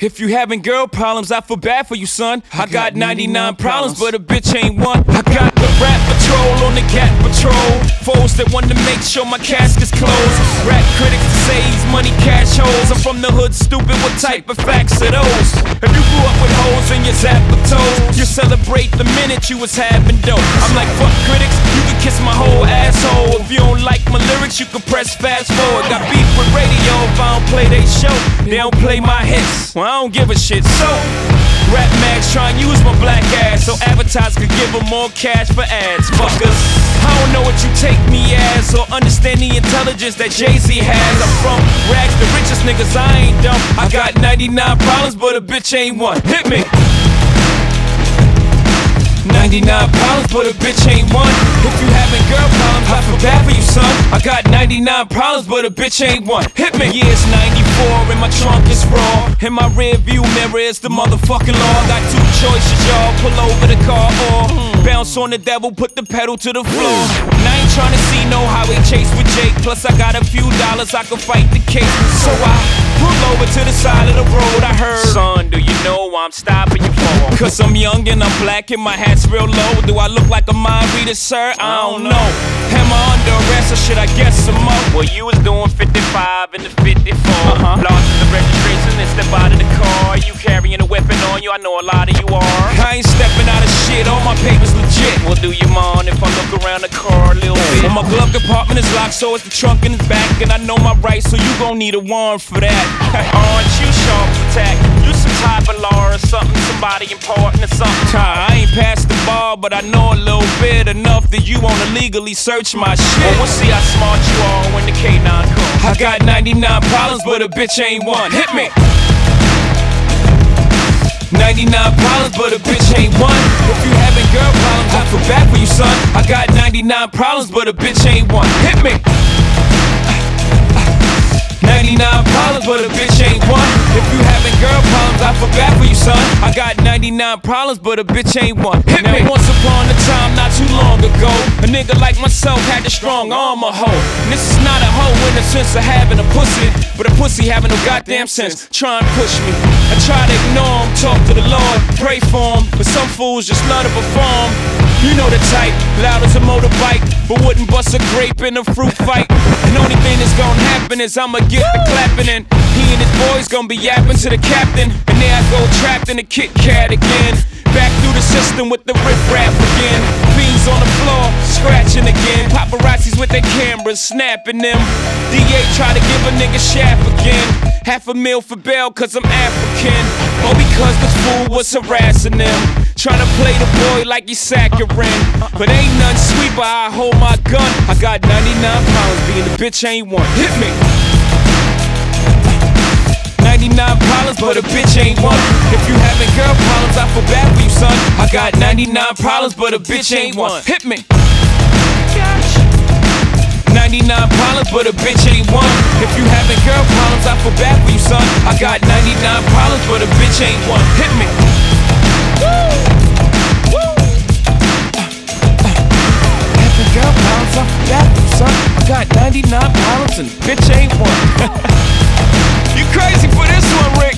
If you having girl problems, I feel bad for you, son. I got 99 problems, but a bitch ain't one. I got the rap patrol on the cat patrol. Foes that want to make sure my casket's closed. Rap critics to say he's money cash holes. I'm from the hood, stupid, what type of facts are those? If you grew up with hoes in your zap of toes, you celebrate the minute you was having dope. I'm like, fuck critics, you can kiss my whole asshole. If you don't like my lyrics, you can press fast forward. Got beef with radio if I don't play they show. They don't play my hits, well I don't give a shit. So, Rap Max try and use my black ass so advertisers could give them more cash for ads. Fuckers, I don't know what you take me as or understand the intelligence that Jay-Z has. I'm from rags, the richest niggas, I ain't dumb. I got 99 problems, but a bitch ain't one. Hit me. 99 problems, but a bitch ain't one. If you having girl problems, I feel bad for you, son. I got 99 problems, but a bitch ain't one. Hit me. Yeah, it's 94 and my trunk is raw. In my rear view mirror is the motherfucking law. Got two choices, y'all. Pull over the car or bounce on the devil, put the pedal to the floor. And I ain't tryna see no highway chase with Jake. Plus I got a few dollars, I can fight the case. So I pull over to the side of the road. I heard, son, do you know I'm stopping you for? Cause I'm young and I'm black and my hat's real low. Do I look like a mind reader, sir? I don't know. Am I under arrest or should I guess some more? Well, you was doing 55 in the 54. Lost in the registration and step out of the car. You carrying a weapon on you, I know a lot of you are. I ain't stepping out of shit, all my papers legit. Well, do you mind if I look around the car a little bit? Well, my glove compartment is locked, so it's the trunk in the back. And I know my rights, so you gon' need a warrant for that. Aren't you sharp as attack? You some type of law or something, somebody important or something. I ain't past the bar, but I know a little bit enough that you wanna legally search my shit. Well, we'll see how smart you are when the K9 comes. I got 99 problems, but a bitch ain't one. Hit me. 99 problems, but a bitch ain't one. If you having girl problems, I feel bad for you, son. I got 99 problems, but a bitch ain't one. Hit me. 99 problems, but a bitch ain't one. If you having girl problems, I feel bad for you, son. I got 99 problems, but a bitch ain't one. Hit me. Once upon a time, not too long ago, a nigga like myself had the strong arm of hoe. And this is not a hoe in the sense of having a pussy, but a pussy having no goddamn sense. Try and push me. I try to ignore him, talk to the Lord, pray for him, but some fools just love to perform. You know the type, loud as a motorbike, but wouldn't bust a grape in a fruit fight. And only thing that's gonna happen is I'ma get the clapping and he and his boys gonna be yapping to the captain. And there I go trapped in a Kit Kat again. Back through the system with the riff-raff again. Fiends on the floor, scratching again. Paparazzis with their cameras, snapping them. DA try to give a nigga shaft again. $500,000 for bail cause I'm African. Or because this fool was harassing them. Tryna play the boy like he's saccharine. But ain't none sweet but I hold my gun. I got 99 problems, being a bitch ain't one. Hit me. 99 problems, but a bitch ain't one. If you having girl problems, I feel bad for you, son. I got 99 problems, but a bitch ain't one. Hit me. 99 problems, but a bitch ain't one. If you having girl problems, I feel bad for you, son. I got 99 problems, but a bitch ain't one. Hit me. Having girl problems, I feel bad for you, son. I got 99 problems and bitch ain't one. You crazy for this one, Ray?